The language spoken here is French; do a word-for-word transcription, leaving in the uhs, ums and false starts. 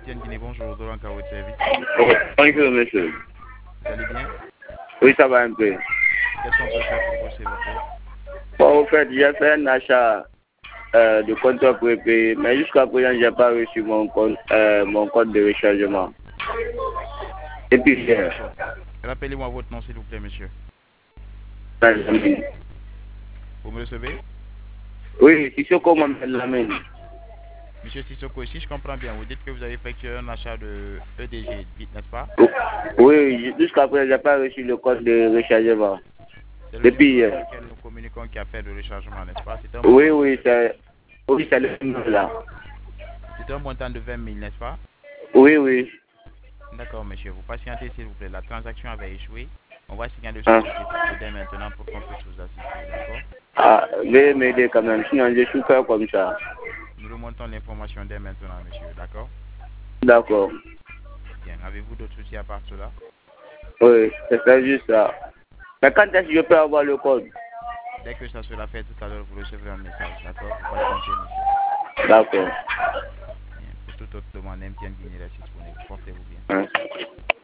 M T N Guinée, bonjour, Dolan Kao de service. Bonjour, monsieur. Vous allez bien? Oui, ça va un peu. Qu'est-ce qu'on peut faire pour vous, s'il vous plaît? Bon, en fait, j'ai fait un achat euh, de compteur prépaid, mais jusqu'à présent, je n'ai pas reçu mon compte, euh, mon compte de rechargement. Et puis, hier, Rappelez-moi votre nom, s'il vous plaît, monsieur. Vous me recevez? oui, si c'est comment me l'amène. Monsieur Sissoko, si je comprends bien, vous dites que vous avez effectué un achat de E D G, n'est-ce pas? Oui, jusqu'à présent, je n'ai pas reçu le compte de rechargement. C'est le Depuis numéro hier. auquel nous communiquons qui a fait le rechargement, n'est-ce pas? C'est un, Oui, oui, c'est oui, c'est le numéro là. c'est un montant de vingt mille, n'est-ce pas? Oui, oui. D'accord, monsieur. Vous patientez, s'il vous plaît. La transaction avait échoué. On va signaler sur Ah, le système dès maintenant pour qu'on puisse vous assister, d'accord? ah veuillez m'aider quand même, sinon je suis pas comme ça. Nous remontons l'information dès maintenant, monsieur, d'accord? D'accord. Bien. Avez-vous d'autres soucis à part cela? Oui, c'est juste ça. Mais quand est-ce que je peux avoir le code? Dès que ça sera fait tout à l'heure, vous recevrez un message, d'accord? Vous patientez, monsieur. D'accord. Bien. Pour toute autre demande, M T N Guinée reste disponible. Portez-vous bien. Hein.